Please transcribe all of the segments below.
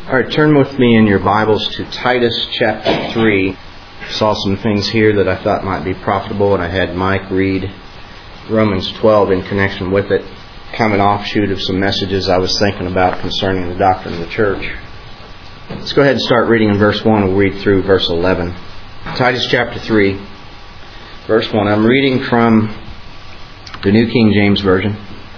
All right, turn with me in your Bibles to Titus chapter 3. Saw some things here that I thought might be profitable, and I had Mike read Romans 12 in connection with it, kind of an offshoot of some messages I was thinking about concerning the doctrine of the church. Let's go ahead and start reading in verse 1. We'll read through verse 11. Titus chapter 3, verse 1. I'm reading from the New King James Version.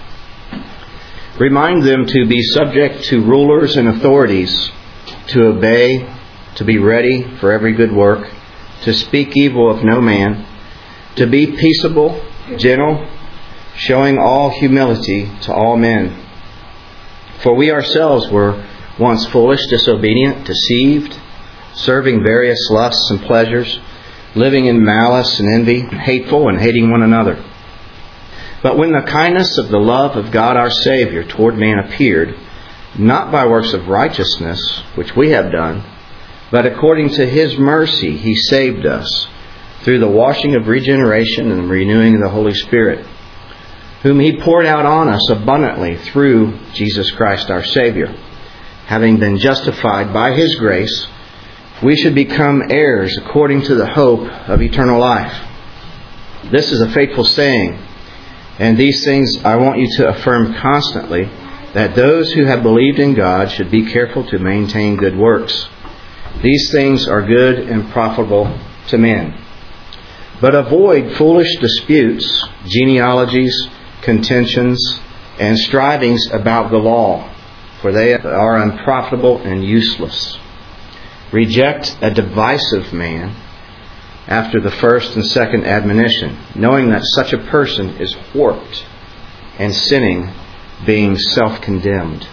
Remind them to be subject to rulers and authorities, to obey, to be ready for every good work, to speak evil of no man, to be peaceable, gentle, showing all humility to all men. For we ourselves were once foolish, disobedient, deceived, serving various lusts and pleasures, living in malice and envy, hateful and hating one another. But when the kindness of the love of God our Savior toward man appeared, not by works of righteousness, which we have done, but according to His mercy He saved us, through the washing of regeneration and the renewing of the Holy Spirit, whom He poured out on us abundantly through Jesus Christ our Savior. Having been justified by His grace, we should become heirs according to the hope of eternal life. This is a faithful saying, and these things I want you to affirm constantly, that those who have believed in God should be careful to maintain good works. These things are good and profitable to men. But avoid foolish disputes, genealogies, contentions, and strivings about the law, for they are unprofitable and useless. Reject a divisive man after the first and second admonition, knowing that such a person is warped and sinning, being self-condemned.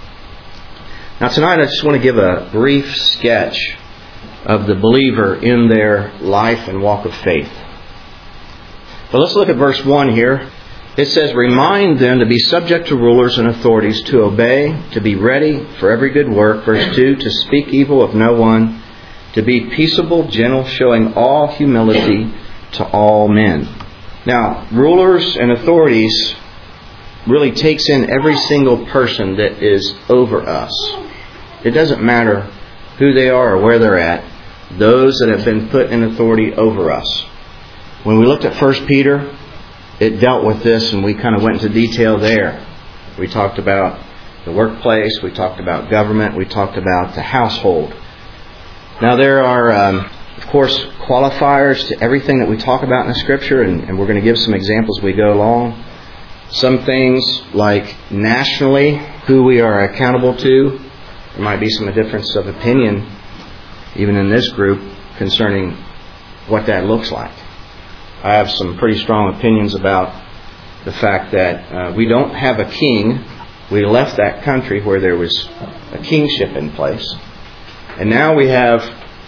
Now tonight I just want to give a brief sketch of the believer in their life and walk of faith. But let's look at verse 1 here. It says, remind them to be subject to rulers and authorities, to obey, to be ready for every good work. Verse 2, to speak evil of no one, to be peaceable, gentle, showing all humility to all men. Now, rulers and authorities really takes in every single person that is over us. It doesn't matter who they are or where they're at. Those that have been put in authority over us. When we looked at 1 Peter, it dealt with this, and we kind of went into detail there. We talked about the workplace, we talked about government, we talked about the household. Now there are, of course, qualifiers to everything that we talk about in the Scripture, and we're going to give some examples as we go along. Some things like nationally, who we are accountable to. There might be some difference of opinion, even in this group, concerning what that looks like. I have some pretty strong opinions about the fact that we don't have a king. We left that country where there was a kingship in place. And now we have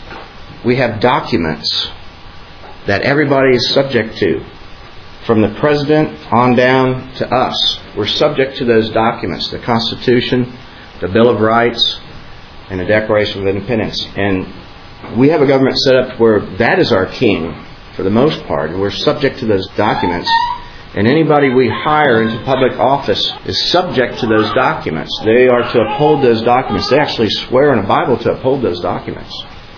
documents that everybody is subject to. From the president on down to us. We're subject to those documents. The Constitution, the Bill of Rights, and the Declaration of Independence. And we have a government set up where that is our king for the most part. And we're subject to those documents. And anybody we hire into public office is subject to those documents. They are to uphold those documents. They actually swear in the Bible to uphold those documents.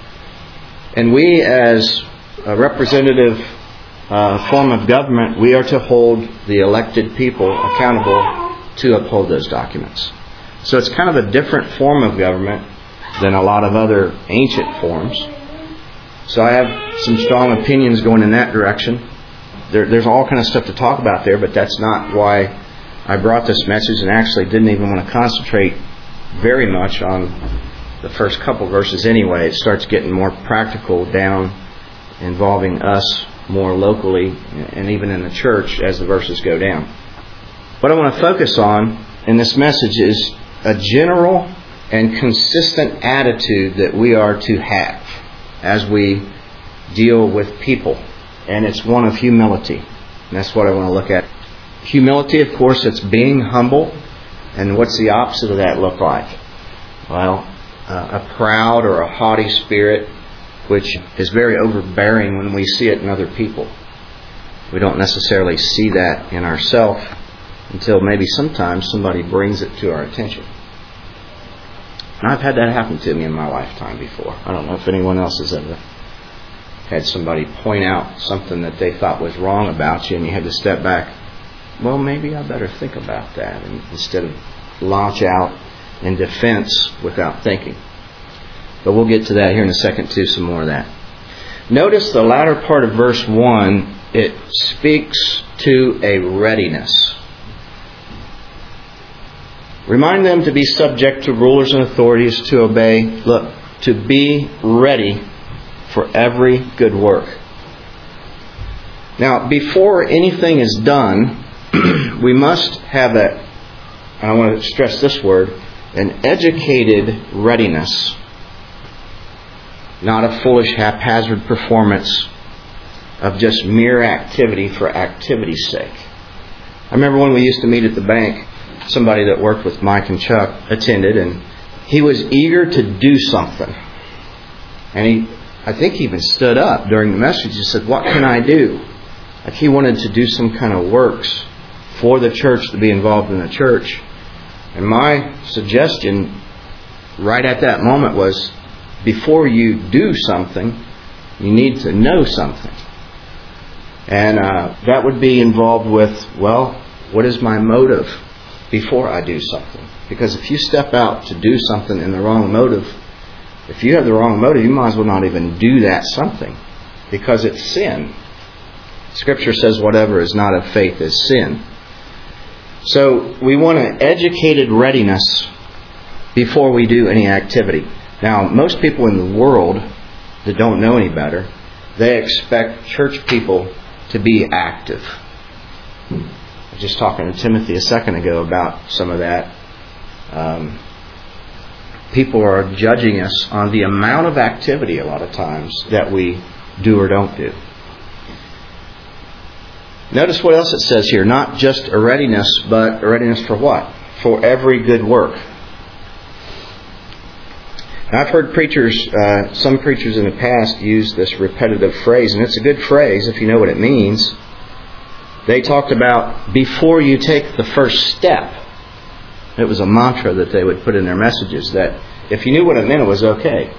And we, as a representative form of government, we are to hold the elected people accountable to uphold those documents. So it's kind of a different form of government than a lot of other ancient forms. So I have some strong opinions going in that direction. There's all kind of stuff to talk about there, but that's not why I brought this message, and actually didn't even want to concentrate very much on the first couple verses anyway. It starts getting more practical down, involving us more locally and even in the church as the verses go down. What I want to focus on in this message is a general and consistent attitude that we are to have as we deal with people. And it's one of humility. And that's what I want to look at. Humility, of course, it's being humble. And what's the opposite of that look like? Well, a proud or a haughty spirit, which is very overbearing when we see it in other people. We don't necessarily see that in ourselves until maybe sometimes somebody brings it to our attention. And I've had that happen to me in my lifetime before. I don't know if anyone else has ever had somebody point out something that they thought was wrong about you, and you had to step back. Well, maybe I better think about that, and instead of launch out in defense without thinking. But we'll get to that here in a second too, some more of that. Notice the latter part of verse 1, it speaks to a readiness. Remind them to be subject to rulers and authorities, to obey. Look, to be ready for every good work. Now, before anything is done, we must have and I want to stress this word, an educated readiness. Not a foolish, haphazard performance of just mere activity for activity's sake. I remember when we used to meet at the bank, somebody that worked with Mike and Chuck attended, and he was eager to do something. And I think he even stood up during the message and said, "What can I do?" Like he wanted to do some kind of works for the church, to be involved in the church. And my suggestion right at that moment was, before you do something, you need to know something. And that would be involved with, well, what is my motive before I do something? Because if you step out to do something in the wrong motive, if you have the wrong motive, you might as well not even do that something, because it's sin. Scripture says whatever is not of faith is sin. So we want an educated readiness before we do any activity. Now, most people in the world that don't know any better, they expect church people to be active. I was just talking to Timothy a second ago about some of that. People are judging us on the amount of activity a lot of times that we do or don't do. Notice what else it says here. Not just a readiness, but a readiness for what? For every good work. Now, I've heard some preachers in the past use this repetitive phrase, and it's a good phrase if you know what it means. They talked about before you take the first step. It was a mantra that they would put in their messages, that if you knew what it meant, it was okay.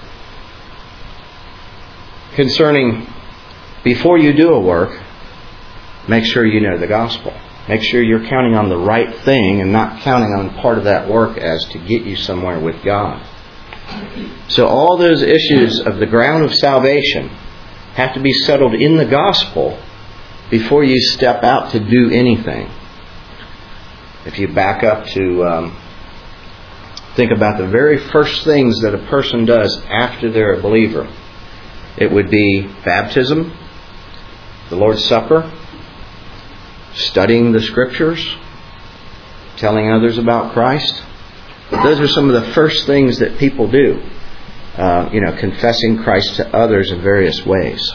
Concerning before you do a work, make sure you know the gospel. Make sure you're counting on the right thing and not counting on part of that work as to get you somewhere with God. So all those issues of the ground of salvation have to be settled in the gospel before you step out to do anything. If you back up to think about the very first things that a person does after they're a believer, it would be baptism, the Lord's Supper, studying the Scriptures, telling others about Christ. Those are some of the first things that people do. Confessing Christ to others in various ways.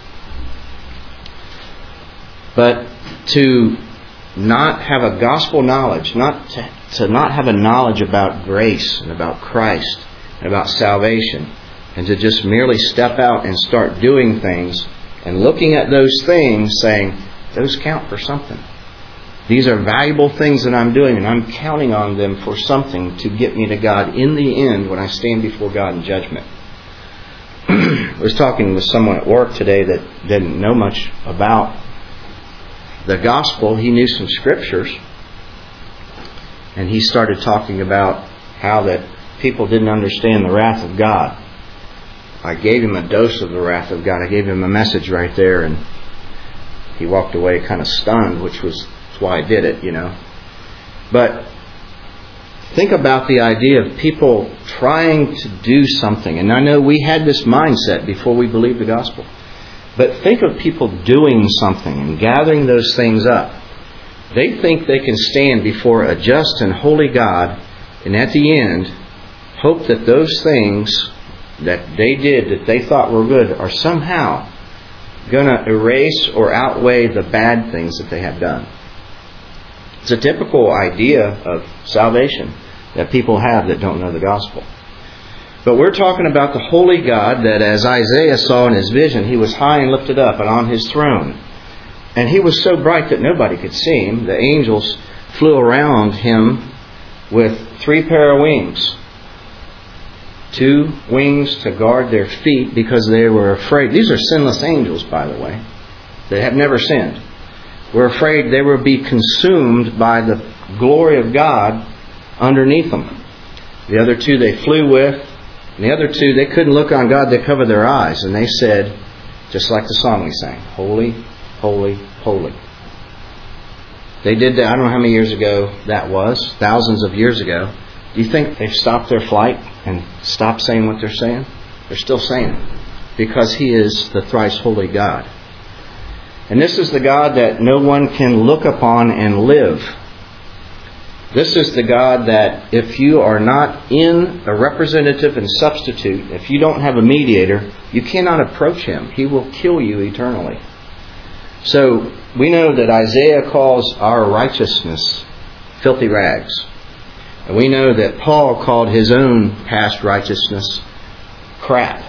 But to not have a gospel knowledge, to not have a knowledge about grace and about Christ and about salvation, and to just merely step out and start doing things and looking at those things saying, those count for something. These are valuable things that I'm doing, and I'm counting on them for something to get me to God in the end when I stand before God in judgment. I was talking with someone at work today that didn't know much about the gospel. He knew some scriptures, and he started talking about how that people didn't understand the wrath of God. I gave him a dose of the wrath of God. I gave him a message right there, and he walked away kind of stunned, which was why I did it, But think about the idea of people trying to do something. And I know we had this mindset before we believed the gospel. But think of people doing something and gathering those things up. They think they can stand before a just and holy God, and at the end, hope that those things that they did, that they thought were good, are somehow going to erase or outweigh the bad things that they have done. It's a typical idea of salvation that people have that don't know the gospel. But we're talking about the holy God that, as Isaiah saw in his vision, he was high and lifted up and on his throne. And he was so bright that nobody could see him. The angels flew around him with 3 pair of wings. 2 wings to guard their feet because they were afraid. These are sinless angels, by the way. They have never sinned. We're afraid they will be consumed by the glory of God underneath them. The other 2 they flew with. And the other 2, they couldn't look on God. They covered their eyes. And they said, just like the song we sang, holy, holy, holy. They did that, I don't know how many years ago that was, thousands of years ago. Do you think they've stopped their flight and stopped saying what they're saying? They're still saying it because He is the thrice holy God. And this is the God that no one can look upon and live. This is the God that if you are not in a representative and substitute, if you don't have a mediator, you cannot approach Him. He will kill you eternally. So we know that Isaiah calls our righteousness filthy rags. And we know that Paul called his own past righteousness crap.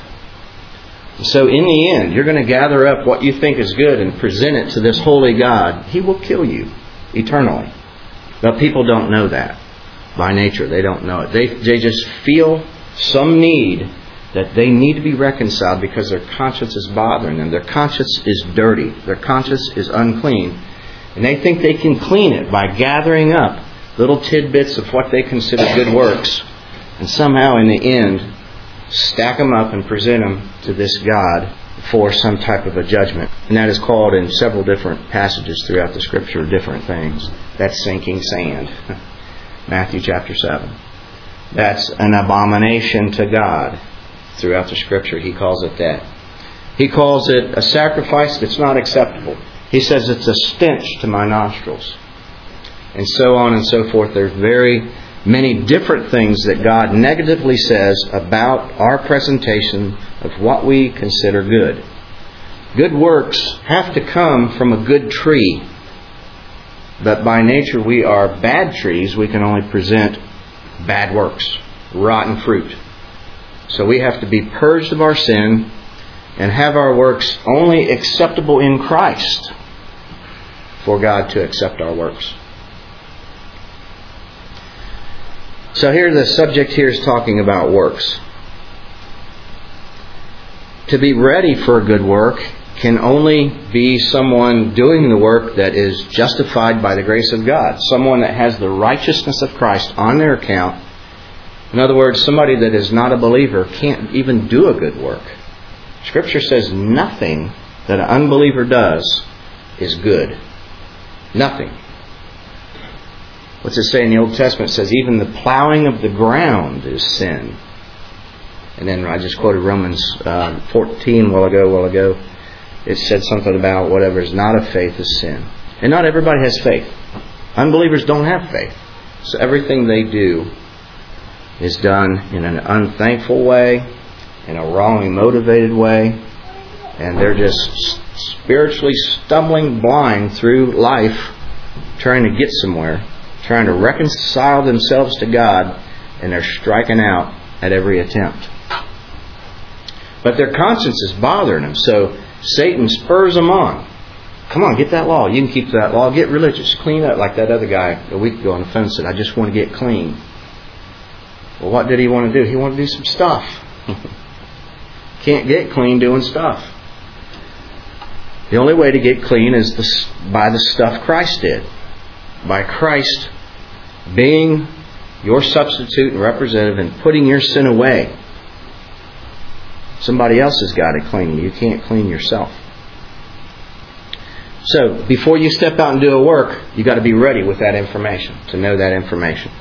So in the end, you're going to gather up what you think is good and present it to this holy God. He will kill you eternally. But people don't know that by nature. They don't know it. They just feel some need that they need to be reconciled because their conscience is bothering them. Their conscience is dirty. Their conscience is unclean. And they think they can clean it by gathering up little tidbits of what they consider good works. And somehow in the end, stack them up and present them to this God for some type of a judgment. And that is called in several different passages throughout the Scripture, different things. That's sinking sand. Matthew chapter 7. That's an abomination to God. Throughout the Scripture, He calls it that. He calls it a sacrifice that's not acceptable. He says it's a stench to my nostrils. And so on and so forth. There's very many different things that God negatively says about our presentation of what we consider good. Good works have to come from a good tree. But by nature we are bad trees. We can only present bad works, rotten fruit. So we have to be purged of our sin and have our works only acceptable in Christ for God to accept our works. So here the subject here is talking about works. To be ready for a good work can only be someone doing the work that is justified by the grace of God. Someone that has the righteousness of Christ on their account. In other words, somebody that is not a believer can't even do a good work. Scripture says nothing that an unbeliever does is good. Nothing. What's it say in the Old Testament? It says even the plowing of the ground is sin. And then I just quoted Romans 14 a while ago. It said something about whatever is not of faith is sin. And not everybody has faith. Unbelievers don't have faith. So everything they do is done in an unthankful way, in a wrongly motivated way, and they're just spiritually stumbling blind through life, trying to get somewhere, trying to reconcile themselves to God, and they're striking out at every attempt. But their conscience is bothering them, so Satan spurs them on. Come on, get that law. You can keep that law. Get religious. Clean up like that other guy a week ago on the phone said, I just want to get clean. Well, what did he want to do? He wanted to do some stuff. Can't get clean doing stuff. The only way to get clean is by the stuff Christ did. By Christ being your substitute and representative and putting your sin away. Somebody else has got to clean you. You can't clean yourself. So, before you step out and do a work, you've got to be ready with that information, to know that information.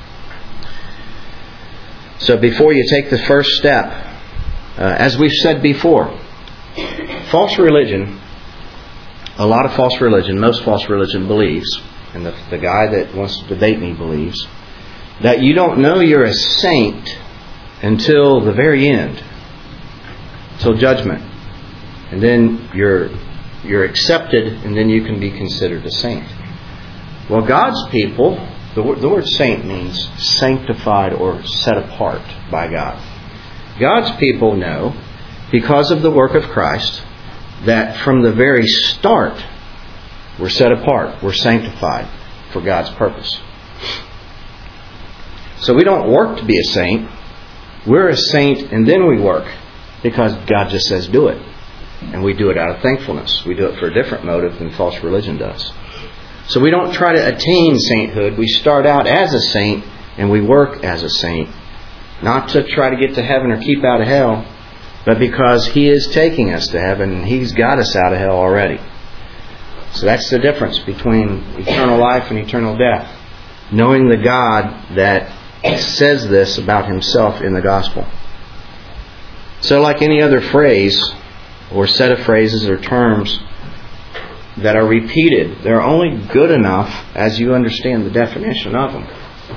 So before you take the first step, as we've said before, false religion, a lot of false religion, most false religion believes, and the guy that wants to debate me believes, that you don't know you're a saint until the very end, till judgment. And then you're accepted, and then you can be considered a saint. Well, God's people, the word saint means sanctified or set apart by God. God's people know, because of the work of Christ, that from the very start, we're set apart, we're sanctified for God's purpose. So we don't work to be a saint. we're a saint and then we work because God just says do it. And we do it out of thankfulness. We do it for a different motive than false religion does. So we don't try to attain sainthood. We start out as a saint and we work as a saint. Not to try to get to heaven or keep out of hell, but because He is taking us to heaven and He's got us out of hell already. So that's the difference between eternal life and eternal death. Knowing the God that says this about Himself in the gospel. So like any other phrase or set of phrases or terms that are repeated, they're only good enough as you understand the definition of them.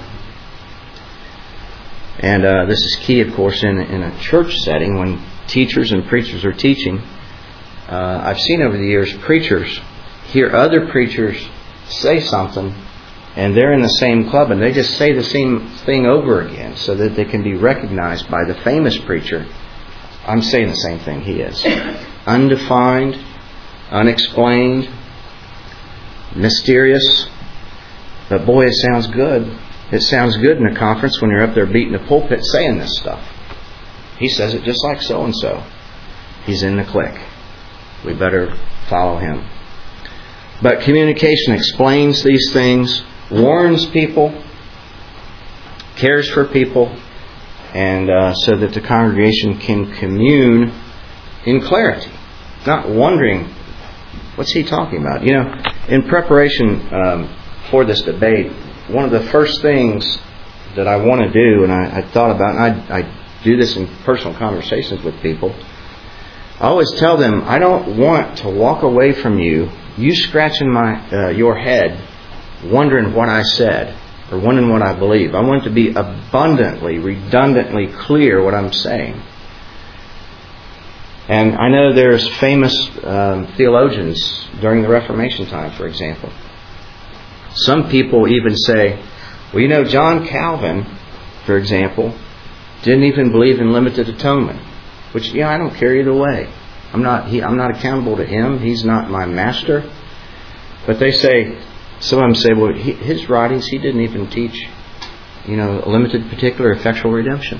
And this is key, of course, in a church setting when teachers and preachers are teaching. I've seen over the years preachers hear other preachers say something and they're in the same club and they just say the same thing over again so that they can be recognized by the famous preacher. I'm saying the same thing he is. Undefined, unexplained, mysterious. But boy, it sounds good. It sounds good in a conference when you're up there beating the pulpit saying this stuff. He says it just like so-and-so. He's in the clique. We better follow him. But communication explains these things, warns people, cares for people, and so that the congregation can commune in clarity. Not wondering, what's he talking about? You know, in preparation for this debate, one of the first things that I want to do, and I thought about, and I do this in personal conversations with people, I always tell them, I don't want to walk away from you scratching your head, wondering what I said, or wondering what I believe. I want it to be abundantly, redundantly clear what I'm saying. And I know there's famous theologians during the Reformation time, for example. Some people even say, well, you know, John Calvin, for example, didn't even believe in limited atonement. Which, I don't care either way. I'm not accountable to him. He's not my master. But they say, some of them say, well, his writings, he didn't even teach, a limited, particular, effectual redemption.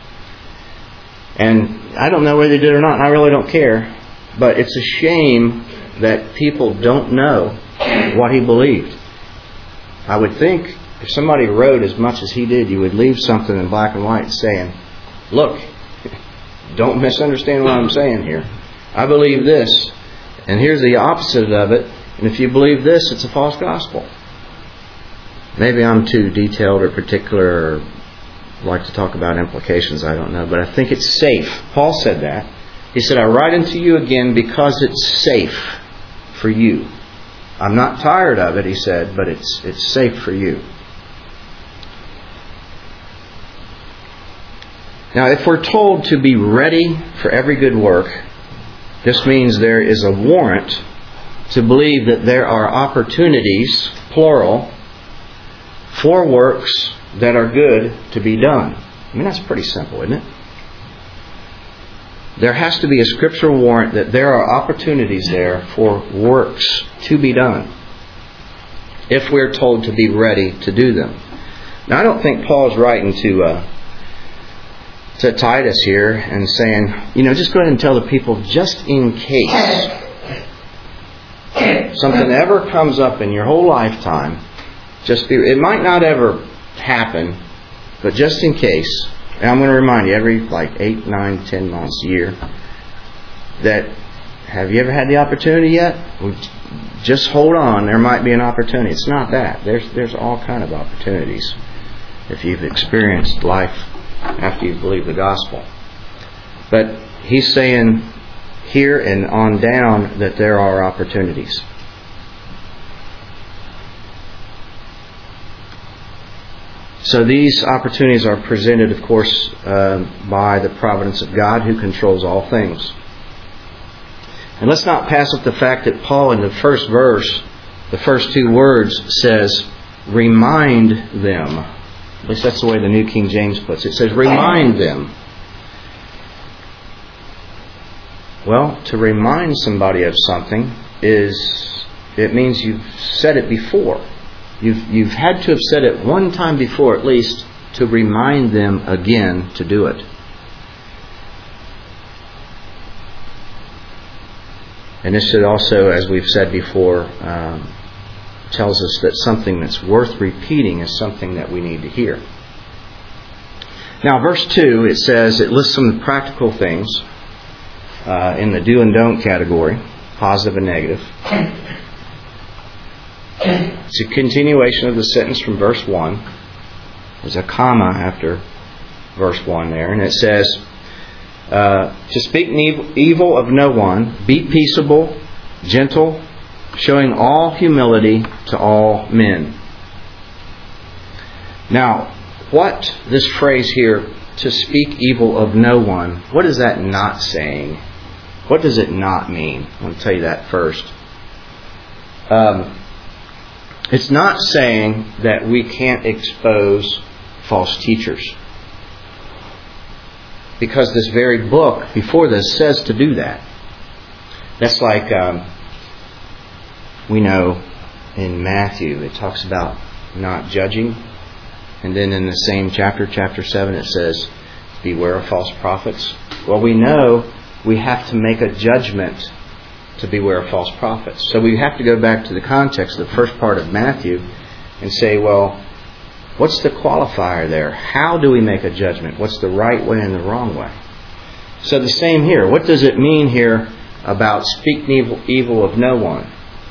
And I don't know whether they did or not, and I really don't care. But it's a shame that people don't know what he believed. I would think if somebody wrote as much as he did, you would leave something in black and white saying, look, don't misunderstand what I'm saying here. I believe this, and here's the opposite of it. And if you believe this, it's a false gospel. Maybe I'm too detailed or particular or like to talk about implications, I don't know. But I think it's safe. Paul said that. He said, I write unto you again because it's safe for you. I'm not tired of it, he said, but it's safe for you. Now, if we're told to be ready for every good work, this means there is a warrant to believe that there are opportunities, plural, for works that are good to be done. I mean, that's pretty simple, isn't it? There has to be a scriptural warrant that there are opportunities there for works to be done if we're told to be ready to do them. Now, I don't think Paul's writing to Titus here and saying, just go ahead and tell the people, just in case something ever comes up in your whole lifetime, it might not ever happen, but just in case, and I'm going to remind you every 8, 9, 10 months, a year, that have you ever had the opportunity yet? Well, just hold on, there might be an opportunity. It's not that. There's all kind of opportunities if you've experienced life after you believe the gospel. But he's saying here and on down that there are opportunities. So these opportunities are presented, of course, by the providence of God who controls all things. And let's not pass up the fact that Paul in the first verse, the first two words, says, remind them. At least that's the way the New King James puts it. It says, remind them. Well, to remind somebody of something it means you've said it before. You've had to have said it one time before at least to remind them again to do it. And this should also, as we've said before, tells us that something that's worth repeating is something that we need to hear. Now, verse 2, it says, it lists some practical things in the do and don't category, positive and negative. It's a continuation of the sentence from verse 1. There's a comma after verse 1 there, and it says, to speak evil of no one, be peaceable, gentle, showing all humility to all men. Now, what this phrase here, to speak evil of no one, what is that not saying? What does it not mean? I want to tell you that first. It's not saying that we can't expose false teachers. Because this very book before this says to do that. That's like we know in Matthew, it talks about not judging. And then in the same chapter 7, it says, beware of false prophets. Well, we know we have to make a judgment to beware of false prophets. So we have to go back to the context of the first part of Matthew and say, well, what's the qualifier there? How do we make a judgment? What's the right way and the wrong way? So the same here. What does it mean here about speaking evil of no one?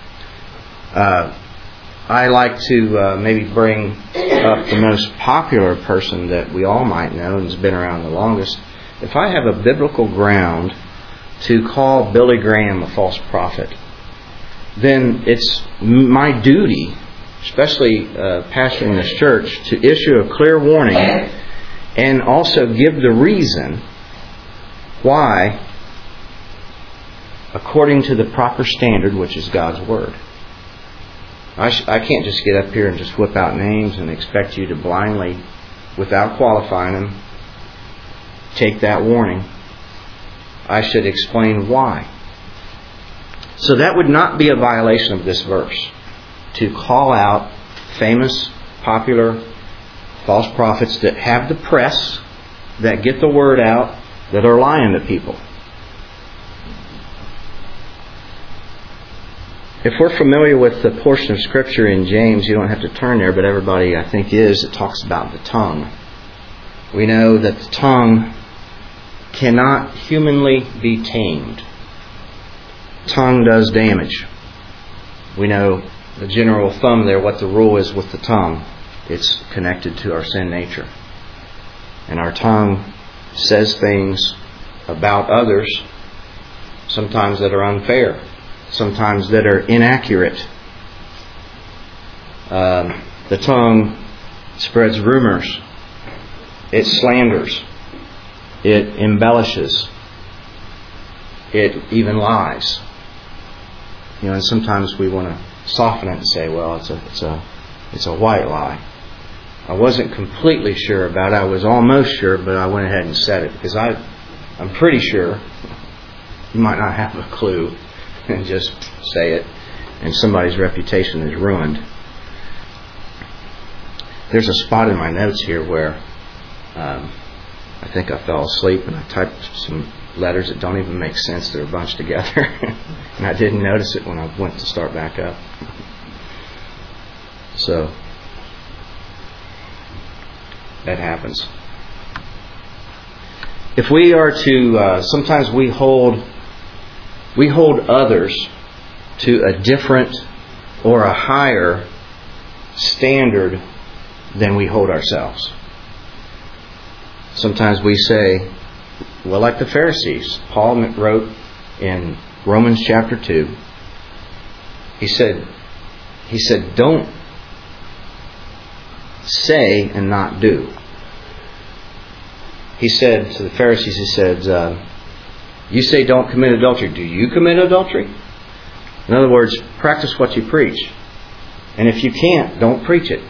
I like to maybe bring up the most popular person that we all might know and has been around the longest. If I have a biblical ground to call Billy Graham a false prophet, then it's my duty, especially pastoring this church, to issue a clear warning and also give the reason why, according to the proper standard, which is God's Word. I can't just get up here and just whip out names and expect you to blindly, without qualifying them, take that warning. I should explain why. So that would not be a violation of this verse, to call out famous, popular, false prophets that have the press, that get the word out, that are lying to people. If we're familiar with the portion of Scripture in James, you don't have to turn there, but everybody, I think, is. It talks about the tongue. We know that the tongue cannot humanly be tamed. Tongue does damage. We know the general thumb there, what the rule is with the tongue. It's connected to our sin nature. And our tongue says things about others, sometimes that are unfair, sometimes that are inaccurate. The tongue spreads rumors. It slanders. It embellishes. It even lies. And sometimes we want to soften it and say, well, it's a white lie. I wasn't completely sure about it. I was almost sure, but I went ahead and said it because I'm pretty sure. You might not have a clue and just say it, and somebody's reputation is ruined. There's a spot in my notes here where I think I fell asleep and I typed some letters that don't even make sense. They're bunched together. And I didn't notice it when I went to start back up. So that happens. If we are to, sometimes we hold others to a different or a higher standard than we hold ourselves. Sometimes we say, well, like the Pharisees. Paul wrote in Romans chapter 2, he said, don't say and not do. He said to the Pharisees, he said, you say don't commit adultery. Do you commit adultery? In other words, practice what you preach. And if you can't, don't preach it.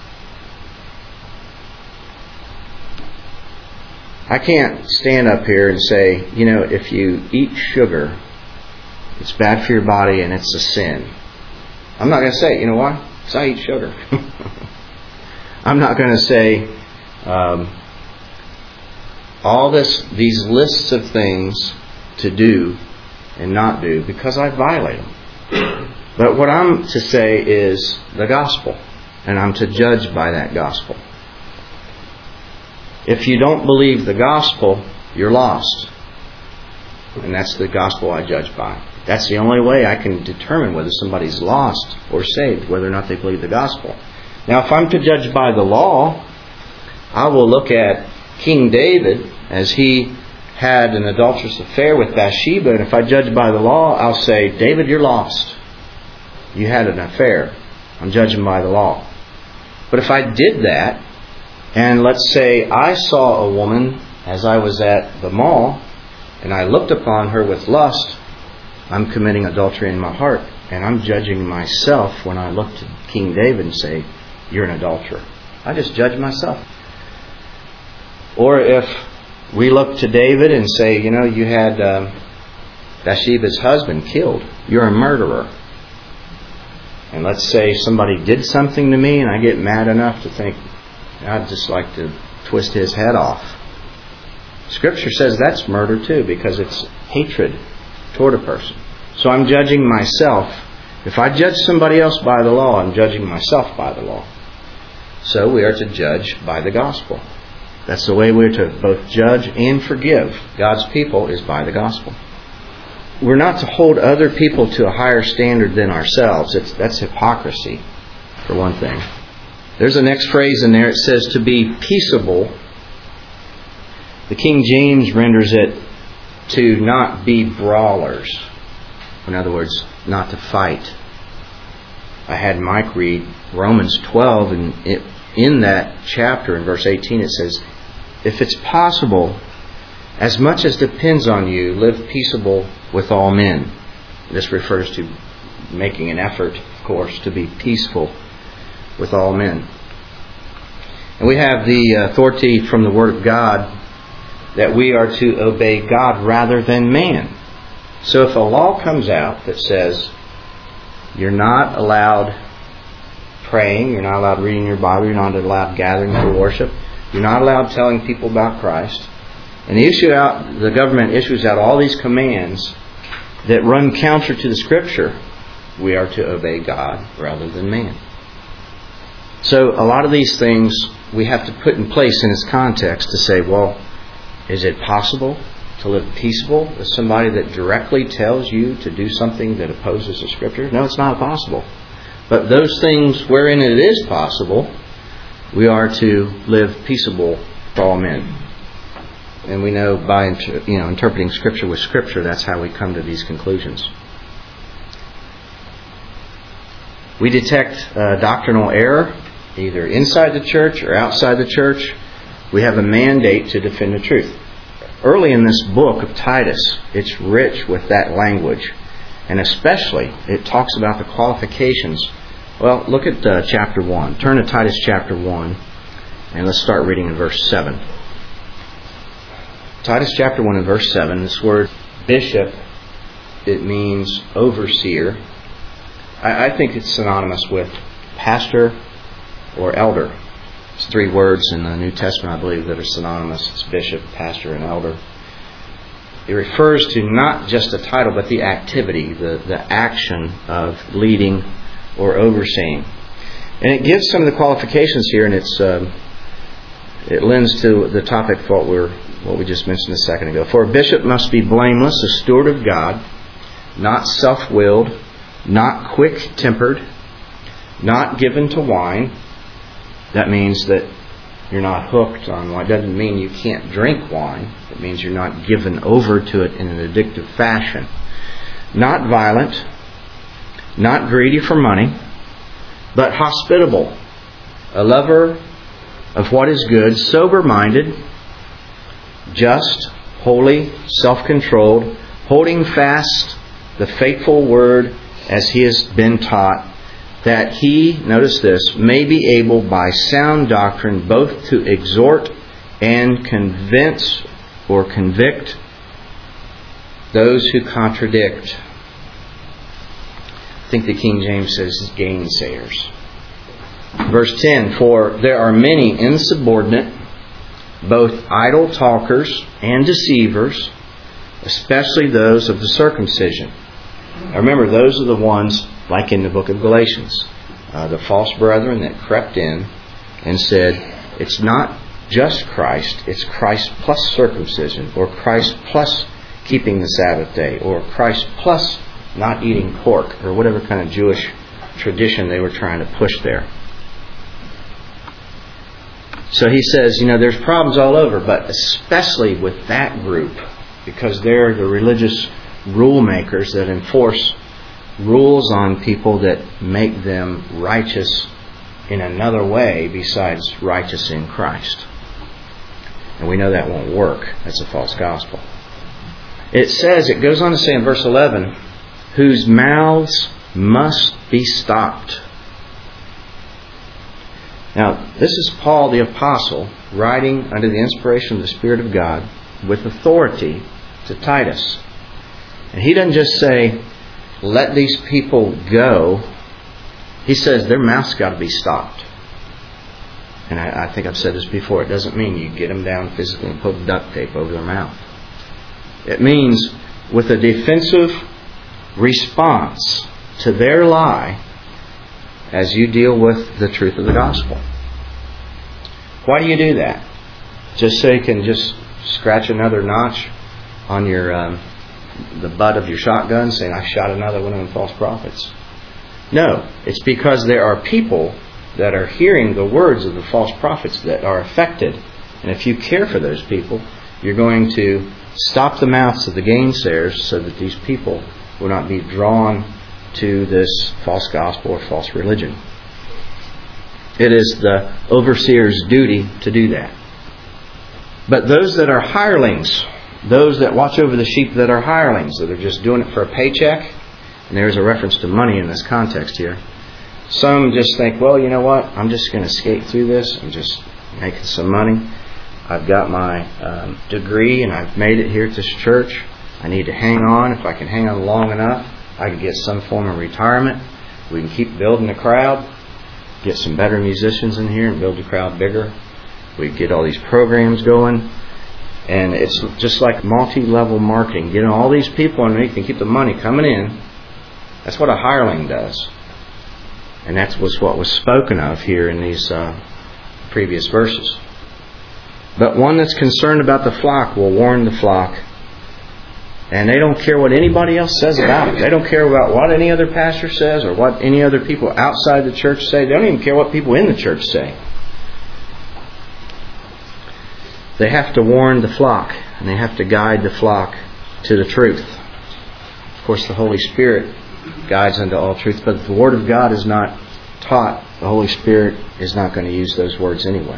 I can't stand up here and say, if you eat sugar, it's bad for your body and it's a sin. I'm not going to say, you know why? Because I eat sugar. I'm not going to say all these lists of things to do and not do because I violate them. But what I'm to say is the gospel, and I'm to judge by that gospel. If you don't believe the gospel, you're lost. And that's the gospel I judge by. That's the only way I can determine whether somebody's lost or saved, whether or not they believe the gospel. Now, if I'm to judge by the law, I will look at King David as he had an adulterous affair with Bathsheba. And if I judge by the law, I'll say, David, you're lost. You had an affair. I'm judging by the law. But if I did that, and let's say I saw a woman as I was at the mall, and I looked upon her with lust, I'm committing adultery in my heart. And I'm judging myself when I look to King David and say, you're an adulterer. I just judge myself. Or if we look to David and say, you had Bathsheba's husband killed. You're a murderer. And let's say somebody did something to me and I get mad enough to think, I'd just like to twist his head off. Scripture says that's murder too, because it's hatred toward a person. So I'm judging myself. If I judge somebody else by the law, I'm judging myself by the law. So we are to judge by the gospel. That's the way we're to both judge and forgive God's people, is by the gospel. We're not to hold other people to a higher standard than ourselves. That's hypocrisy, for one thing. There's a next phrase in there. It says to be peaceable. The King James renders it to not be brawlers. In other words, not to fight. I had Mike read Romans 12, and in that chapter, in verse 18, it says, if it's possible, as much as depends on you, live peaceable with all men. This refers to making an effort, of course, to be peaceful with all men. And we have the authority from the Word of God that we are to obey God rather than man. So if a law comes out that says you're not allowed praying, you're not allowed reading your Bible, you're not allowed gathering for worship, you're not allowed telling people about Christ, and the government issues out all these commands that run counter to the Scripture, we are to obey God rather than man. So a lot of these things we have to put in place in its context to say, well, is it possible to live peaceable with somebody that directly tells you to do something that opposes the Scripture? No, it's not possible. But those things wherein it is possible, we are to live peaceable with all men. And we know by interpreting Scripture with Scripture, that's how we come to these conclusions. We detect doctrinal error, either inside the church or outside the church. We have a mandate to defend the truth. Early in this book of Titus, it's rich with that language. And especially, it talks about the qualifications. Well, look at chapter 1. Turn to Titus chapter 1, and let's start reading in verse 7. Titus chapter 1 and verse 7, this word bishop, it means overseer. I think it's synonymous with pastor or elder. It's 3 words in the New Testament, I believe, that are synonymous. It's bishop, pastor, and elder. It refers to not just the title, but the activity, the action of leading or overseeing. And it gives some of the qualifications here, and it lends to the topic for what we just mentioned a second ago. For a bishop must be blameless, a steward of God, not self-willed, not quick-tempered, not given to wine. That means that you're not hooked on wine. It doesn't mean you can't drink wine. It means you're not given over to it in an addictive fashion. Not violent, not greedy for money, but hospitable, a lover of what is good, sober-minded, just, holy, self-controlled, holding fast the faithful word as he has been taught, that he, notice this, may be able by sound doctrine both to exhort and convince or convict those who contradict. I think the King James says gainsayers. Verse 10, for there are many insubordinate, both idle talkers and deceivers, especially those of the circumcision. Now remember, those are the ones, like in the book of Galatians, the false brethren that crept in and said, it's not just Christ, it's Christ plus circumcision, or Christ plus keeping the Sabbath day, or Christ plus not eating pork, or whatever kind of Jewish tradition they were trying to push there. So he says, there's problems all over, but especially with that group, because they're the religious rule makers that enforce rules on people that make them righteous in another way besides righteous in Christ. And we know that won't work. That's a false gospel. It goes on to say in verse 11, whose mouths must be stopped. Now, this is Paul the Apostle writing under the inspiration of the Spirit of God with authority to Titus. And he doesn't just say, let these people go. He says their mouth's got to be stopped. And I think I've said this before. It doesn't mean you get them down physically and put duct tape over their mouth. It means with a defensive response to their lie as you deal with the truth of the gospel. Why do you do that? Just so you can just scratch another notch on your the butt of your shotgun saying, I shot another one of them false prophets? No, it's because there are people that are hearing the words of the false prophets that are affected. And if you care for those people, you're going to stop the mouths of the gainsayers so that these people will not be drawn to this false gospel or false religion. It is the overseer's duty to do that. But those that are hirelings, those that watch over the sheep that are hirelings, that are just doing it for a paycheck, and there's a reference to money in this context here. Some just think, well, you know what? I'm just going to skate through this. I'm just making some money. I've got my degree and I've made it here at this church. I need to hang on. If I can hang on long enough, I can get some form of retirement. We can keep building the crowd, get some better musicians in here and build the crowd bigger. We get all these programs going. And it's just like multi-level marketing. Getting all these people underneath and keep the money coming in. That's what a hireling does. And that was what was spoken of here in these previous verses. But one that's concerned about the flock will warn the flock. And they don't care what anybody else says about it. They don't care about what any other pastor says or what any other people outside the church say. They don't even care what people in the church say. They have to warn the flock. And they have to guide the flock to the truth. Of course, the Holy Spirit guides unto all truth. But if the Word of God is not taught, the Holy Spirit is not going to use those words anyway.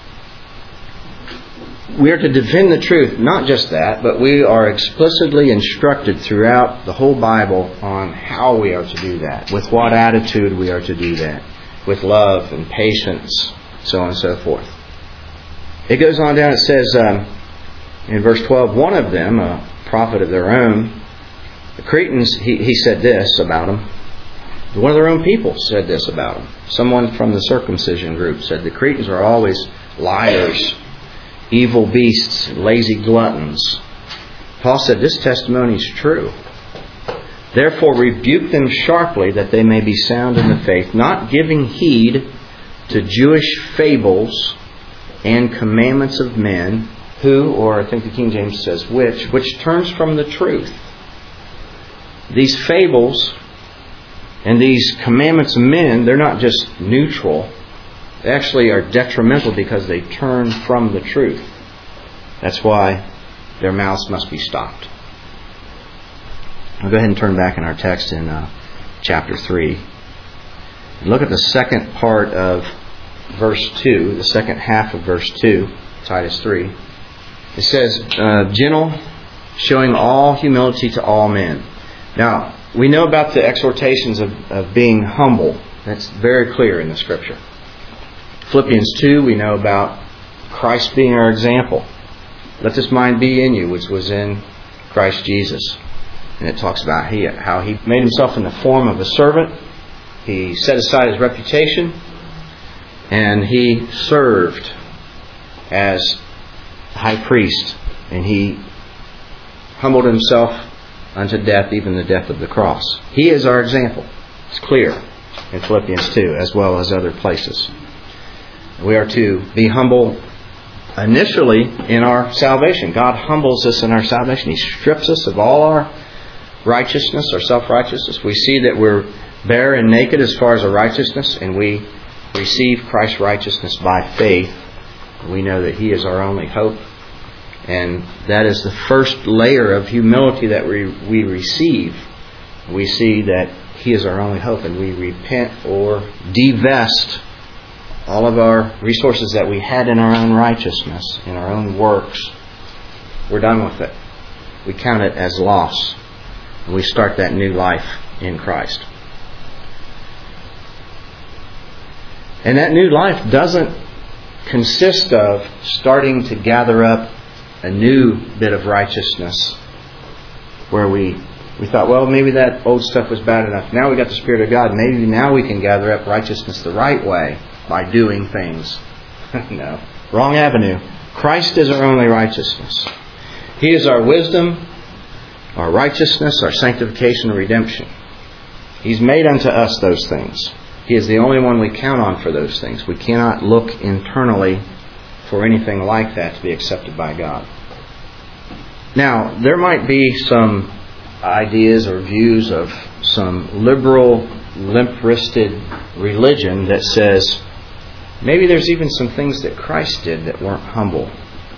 We are to defend the truth. Not just that, but we are explicitly instructed throughout the whole Bible on how we are to do that. With what attitude we are to do that. With love and patience, so on and so forth. It goes on down, it says in verse 12, one of them, a prophet of their own, the Cretans, he said this about them. One of their own people said this about them. Someone from the circumcision group said the Cretans are always liars, evil beasts, lazy gluttons. Paul said this testimony is true. Therefore rebuke them sharply that they may be sound in the faith, not giving heed to Jewish fables and commandments of men who, or I think the King James says which turns from the truth. These fables and these commandments of men, they're not just neutral. They actually are detrimental because they turn from the truth. That's why their mouths must be stopped. I'll go ahead and turn back in our text in chapter 3. Look at the second part of verse 2, the second half of verse 2, Titus 3. It says, gentle, showing all humility to all men. Now, we know about the exhortations of being humble. That's very clear in the Scripture. Philippians 2, we know about Christ being our example. Let this mind be in you, which was in Christ Jesus. And it talks about how He made Himself in the form of a servant. He set aside His reputation. And He served as high priest. And He humbled himself unto death, even the death of the cross. He is our example. It's clear in Philippians 2, as well as other places. We are to be humble initially in our salvation. God humbles us in our salvation. He strips us of all our righteousness, our self-righteousness. We see that we're bare and naked as far as our righteousness, and we receive Christ's righteousness by faith. We know that He is our only hope. And that is the first layer of humility that we receive. We see that He is our only hope, and we repent or divest all of our resources that we had in our own righteousness, in our own works. We're done with it. We count it as loss. And we start that new life in Christ. And that new life doesn't consist of starting to gather up a new bit of righteousness where we thought, well, maybe that old stuff was bad enough. Now we got the Spirit of God. Maybe now we can gather up righteousness the right way by doing things. No. Wrong avenue. Christ is our only righteousness. He is our wisdom, our righteousness, our sanctification and redemption. He's made unto us those things. He is the only one we count on for those things. We cannot look internally for anything like that to be accepted by God. Now, there might be some ideas or views of some liberal, limp-wristed religion that says maybe there's even some things that Christ did that weren't humble.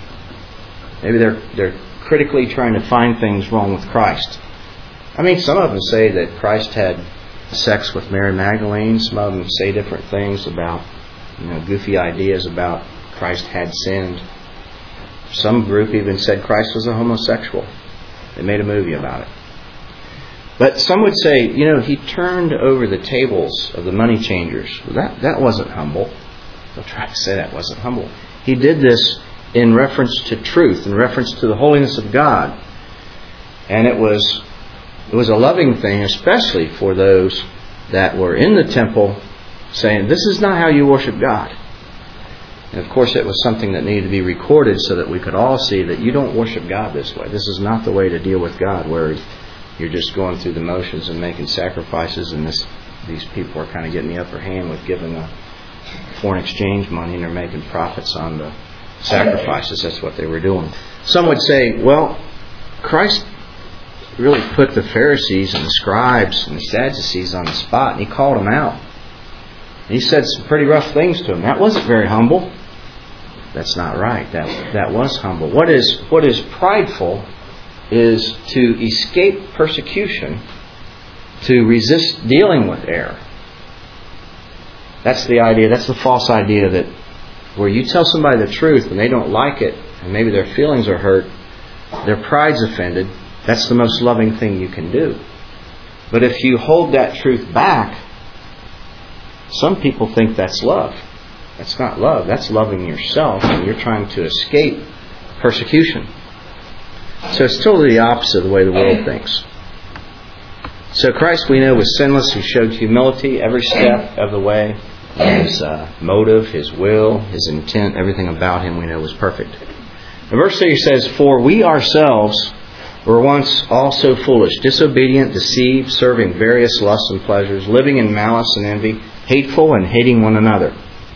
Maybe they're critically trying to find things wrong with Christ. I mean, some of them say that Christ had sex with Mary Magdalene. Some of them say different things about, goofy ideas about Christ had sinned. Some group even said Christ was a homosexual. They made a movie about it. But some would say, He turned over the tables of the money changers. That wasn't humble. They'll try to say that wasn't humble. He did this in reference to truth, in reference to the holiness of God. And it was a loving thing, especially for those that were in the temple, saying, this is not how you worship God. And of course it was something that needed to be recorded so that we could all see that you don't worship God this way. This is not the way to deal with God, where you're just going through the motions and making sacrifices, and these people are kind of getting the upper hand with giving the foreign exchange money, and they're making profits on the sacrifices. That's what they were doing. Some would say, well, Christ really put the Pharisees and the scribes and the Sadducees on the spot, and He called them out. He said some pretty rough things to them. That wasn't very humble. That's not right. That was humble. What is prideful is to escape persecution, to resist dealing with error. That's the idea. That's the false idea that where you tell somebody the truth and they don't like it, and maybe their feelings are hurt, their pride's offended, that's the most loving thing you can do. But if you hold that truth back, some people think that's love. That's not love. That's loving yourself, and you're trying to escape persecution. So it's totally the opposite of the way the world thinks. So Christ, we know, was sinless. He showed humility every step of the way. His motive, His will, His intent, everything about Him we know was perfect. And verse 3 says, for we ourselves were once also foolish, disobedient, deceived, serving various lusts and pleasures, living in malice and envy, hateful and hating one another.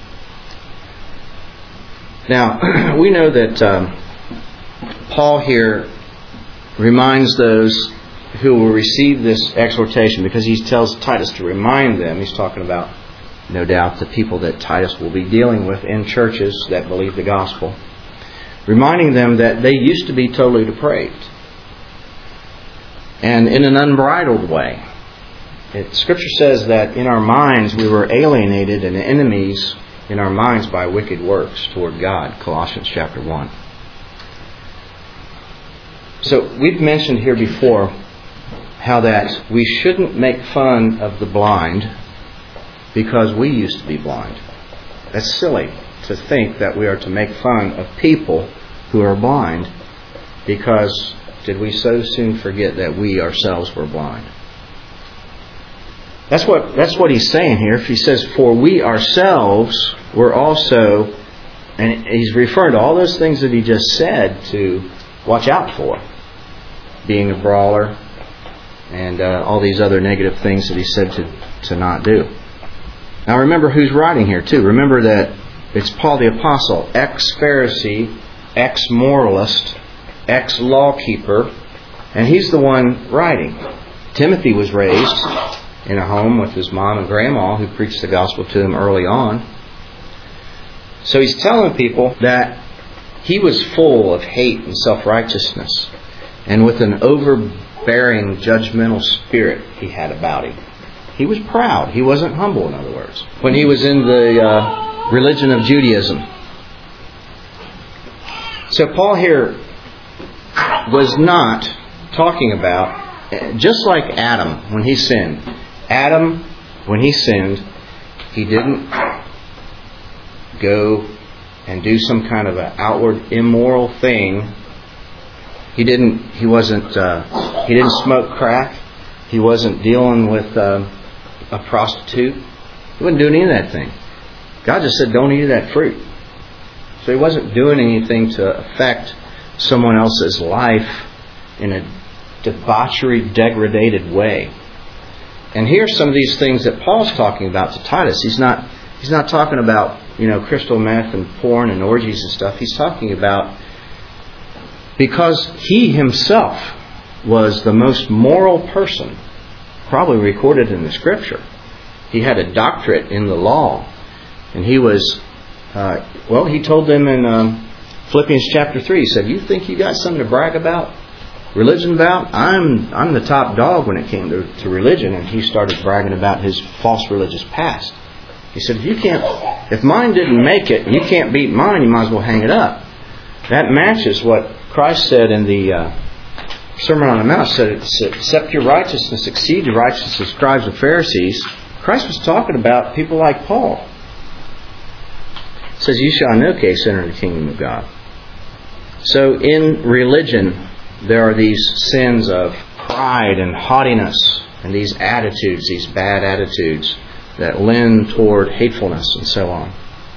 Now, we know that Paul here reminds those who will receive this exhortation, because he tells Titus to remind them. He's talking about, no doubt, the people that Titus will be dealing with in churches that believe the gospel. Reminding them that they used to be totally depraved. And in an unbridled way. Scripture says that in our minds we were alienated and enemies in our minds by wicked works toward God. Colossians chapter 1. So we've mentioned here before how that we shouldn't make fun of the blind because we used to be blind. That's silly to think that we are to make fun of people who are blind, because did we so soon forget that we ourselves were blind? That's what he's saying here. If he says, for we ourselves were also, and he's referring to all those things that he just said to watch out for. being a brawler, and all these other negative things that he said to not do. Now remember who's writing here too. Remember that it's Paul the Apostle, ex-Pharisee, ex-moralist, ex-lawkeeper, and he's the one writing. Timothy was raised in a home with his mom and grandma who preached the gospel to him early on. So he's telling people that he was full of hate and self-righteousness, and with an overbearing, judgmental spirit he had about him. He was proud. He wasn't humble, in other words, when he was in the religion of Judaism. So Paul here was not talking about, just like Adam when he sinned. Adam, when he sinned, he didn't go and do some kind of an outward immoral thing. He didn't smoke crack. He wasn't dealing with a prostitute. He wasn't doing any of that thing. God just said, don't eat of that fruit. So he wasn't doing anything to affect someone else's life in a debauchery, degraded way. And here's some of these things that Paul's talking about to Titus. He's not talking about, crystal meth and porn and orgies and stuff. He's talking about, because he himself was the most moral person probably recorded in the Scripture. He had a doctorate in the law. And he was, he told them in Philippians chapter 3, he said, you think you got something to brag about? Religion about? I'm the top dog when it came to religion. And he started bragging about his false religious past. He said, if mine didn't make it, and you can't beat mine, you might as well hang it up. That matches what Christ said in the Sermon on the Mount. He said, except your righteousness exceed the righteousness of scribes and Pharisees. Christ was talking about people like Paul. It says, you shall in no case enter the kingdom of God. So in religion, there are these sins of pride and haughtiness and these attitudes, these bad attitudes that lend toward hatefulness and so on.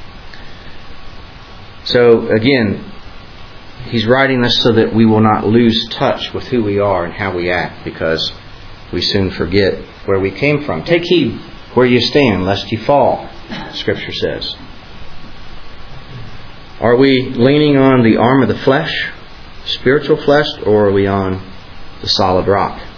So again, he's writing this so that we will not lose touch with who we are and how we act, because we soon forget where we came from. Take heed where you stand, lest you fall, Scripture says. Are we leaning on the arm of the flesh, spiritual flesh, or are we on the solid rock?